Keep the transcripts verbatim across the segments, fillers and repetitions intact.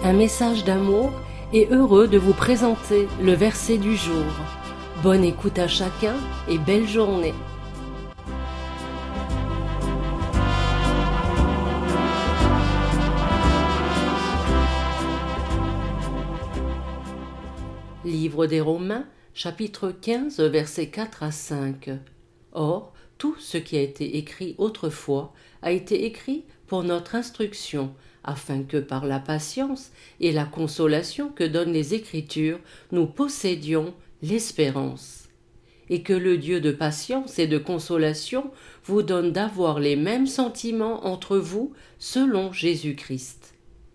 un message d'amour et heureux de vous présenter le verset du jour. Bonne écoute à chacun et belle journée. Livre des Romains, chapitre quinze, versets quatre à cinq. Or, tout ce qui a été écrit autrefois a été écrit pour notre instruction, afin que par la patience et la consolation que donnent les Écritures, nous possédions l'espérance. Et que le Dieu de patience et de consolation vous donne d'avoir les mêmes sentiments entre vous selon Jésus-Christ.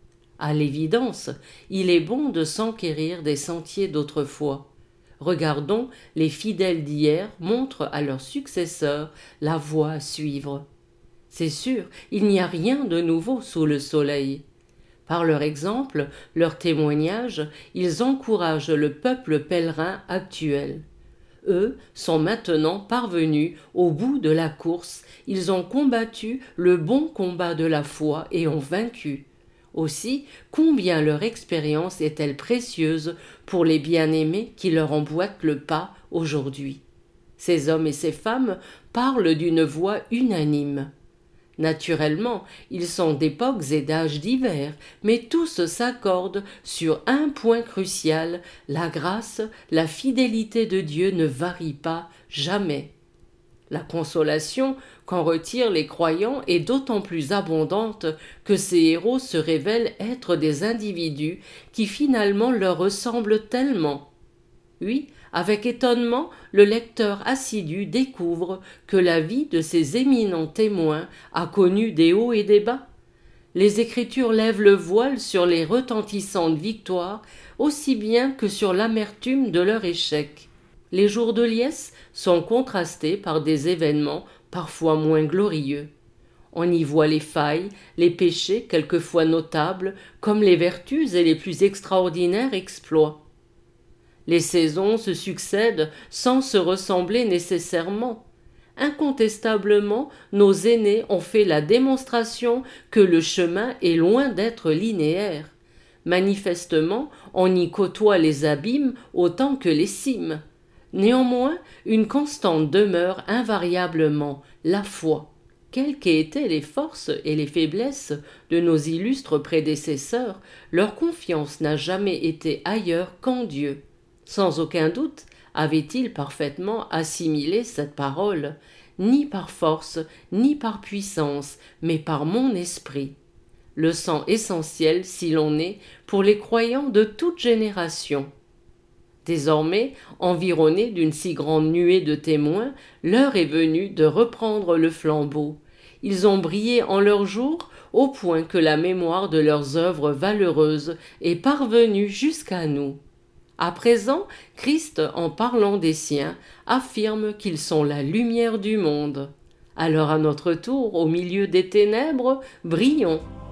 À l'évidence, il est bon de s'enquérir des sentiers d'autrefois. Regardons, les fidèles d'hier montrent à leurs successeurs la voie à suivre. C'est sûr, il n'y a rien de nouveau sous le soleil. Par leur exemple, leur témoignage, ils encouragent le peuple pèlerin actuel. Eux sont maintenant parvenus au bout de la course, ils ont combattu le bon combat de la foi et ont vaincu. Aussi, combien leur expérience est-elle précieuse pour les bien-aimés qui leur emboîtent le pas aujourd'hui. Ces hommes et ces femmes parlent d'une voix unanime. Naturellement, ils sont d'époques et d'âges divers, mais tous s'accordent sur un point crucial: la grâce, la fidélité de Dieu ne varie pas, jamais. La consolation qu'en retirent les croyants est d'autant plus abondante que ces héros se révèlent être des individus qui finalement leur ressemblent tellement. Oui, avec étonnement, le lecteur assidu découvre que la vie de ces éminents témoins a connu des hauts et des bas. Les Écritures lèvent le voile sur les retentissantes victoires aussi bien que sur l'amertume de leur échec. Les jours de liesse sont contrastés par des événements parfois moins glorieux. On y voit les failles, les péchés quelquefois notables, comme les vertus et les plus extraordinaires exploits. Les saisons se succèdent sans se ressembler nécessairement. Incontestablement, nos aînés ont fait la démonstration que le chemin est loin d'être linéaire. Manifestement, on y côtoie les abîmes autant que les cimes. Néanmoins, une constante demeure invariablement: la foi. Quelles qu'aient été les forces et les faiblesses de nos illustres prédécesseurs, leur confiance n'a jamais été ailleurs qu'en Dieu. Sans aucun doute avaient-ils parfaitement assimilé cette parole: ni par force, ni par puissance, mais par mon esprit. Leçon essentielle, si l'on est, pour les croyants de toute génération. Désormais, environnés d'une si grande nuée de témoins, l'heure est venue de reprendre le flambeau. Ils ont brillé en leur jour au point que la mémoire de leurs œuvres valeureuses est parvenue jusqu'à nous. À présent, Christ, en parlant des siens, affirme qu'ils sont la lumière du monde. Alors à notre tour, au milieu des ténèbres, brillons.